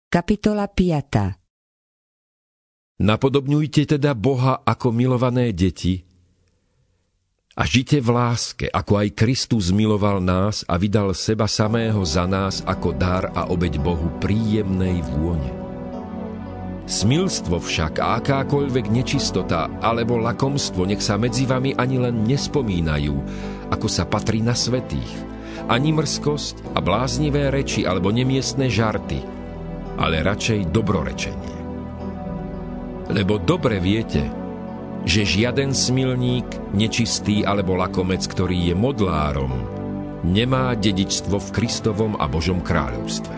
Kapitola 5. Napodobňujte teda Boha ako milované deti a žite v láske, ako aj Kristus miloval nás a vydal seba samého za nás ako dar a obeť Bohu príjemnej vône. Smilstvo však a akákoľvek nečistota alebo lakomstvo nech sa medzi vami ani len nespomínajú, ako sa patrí na svätých, ani mrzkosť a bláznivé reči alebo nemiestne žarty, ale radšej dobrorečenie. Lebo dobre viete, že žiaden smilník, nečistý alebo lakomec, ktorý je modlárom, nemá dedičstvo v Kristovom a Božom kráľovstve.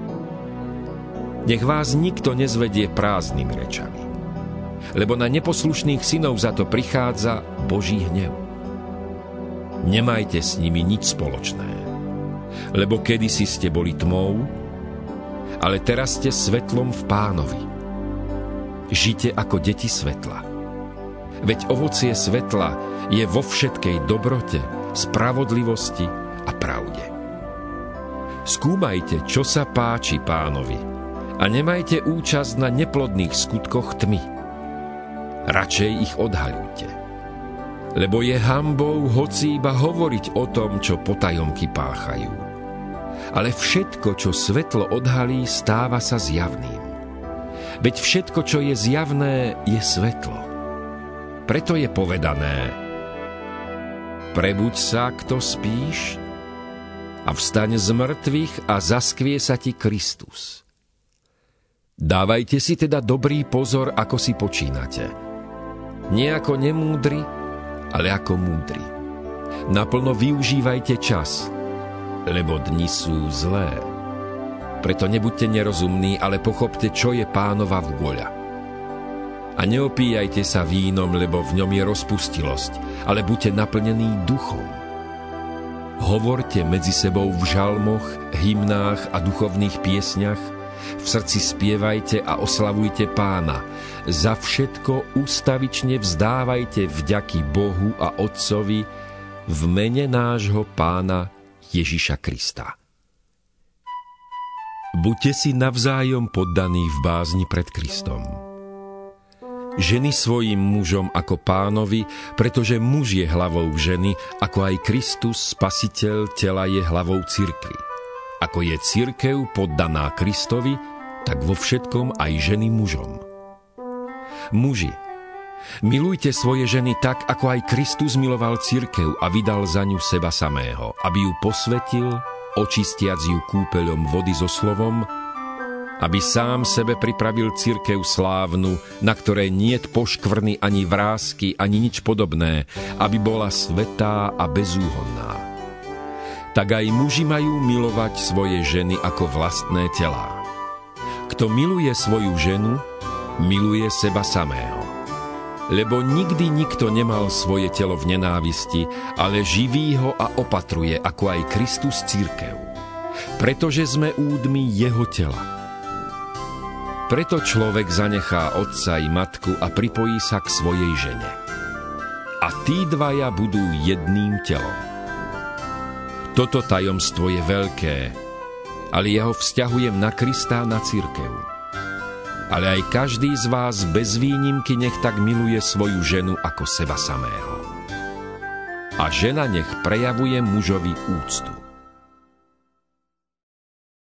Nech vás nikto nezvedie prázdnymi rečami, lebo na neposlušných synov za to prichádza Boží hnev. Nemajte s nimi nič spoločné, lebo kedysi ste boli tmou, ale teraz ste svetlom v Pánovi. Žite ako deti svetla. Veď ovocie svetla je vo všetkej dobrote, spravodlivosti a pravde. Skúmajte, čo sa páči Pánovi a nemajte účasť na neplodných skutkoch tmy. Radšej ich odhaľujte. Lebo je hanbou hoci iba hovoriť o tom, čo potajomky páchajú. Ale všetko, čo svetlo odhalí, stáva sa zjavným. Veď všetko, čo je zjavné, je svetlo. Preto je povedané: prebuď sa, kto spíš, a vstaň z mŕtvych a zaskvie sa ti Kristus. Dávajte si teda dobrý pozor, ako si počínate. Nie ako nemúdri, ale ako múdri. Naplno využívajte čas, lebo dni sú zlé. Preto nebuďte nerozumní, ale pochopte, čo je Pánova vôľa. A neopíjajte sa vínom, lebo v ňom je rozpustilosť, ale buďte naplnení duchom. Hovorte medzi sebou v žalmoch, hymnách a duchovných piesňach, v srdci spievajte a oslavujte Pána. Za všetko ústavične vzdávajte vďaky Bohu a Otcovi v mene nášho Pána Ježiša Krista. Buďte si navzájom poddaní v bázni pred Kristom. Ženy svojim mužom ako Pánovi, pretože muž je hlavou ženy, ako aj Kristus, Spasiteľ tela, je hlavou cirkvi. Ako je cirkev poddaná Kristovi, tak vo všetkom aj ženy mužom. Muži, milujte svoje ženy tak, ako aj Kristus miloval cirkev a vydal za ňu seba samého, aby ju posvetil, očistiac ju kúpeľom vody so slovom, aby sám sebe pripravil cirkev slávnu, na ktorej niet poškvrny ani vrásky, ani nič podobné, aby bola svätá a bezúhonná. Tak aj muži majú milovať svoje ženy ako vlastné telá. Kto miluje svoju ženu, miluje seba samého. Lebo nikdy nikto nemal svoje telo v nenávisti, ale živí ho a opatruje, ako aj Kristus cirkev. Pretože sme údmi jeho tela. Preto človek zanechá otca i matku a pripojí sa k svojej žene. A tí dvaja budú jedným telom. Toto tajomstvo je veľké, ale ja ho vzťahujem na Krista a na cirkev. Ale aj každý z vás bez výnimky nech tak miluje svoju ženu ako seba samého. A žena nech prejavuje mužovi úctu.